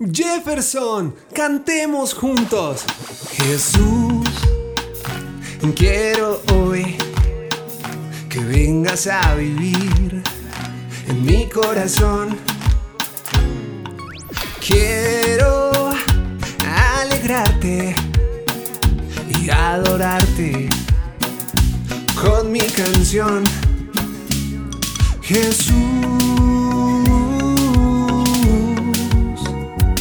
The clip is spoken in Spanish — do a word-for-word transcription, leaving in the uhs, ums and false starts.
Jefferson, cantemos juntos. Jesús, quiero hoy que vengas a vivir en mi corazón. Quiero alegrarte y adorarte con mi canción. Jesús,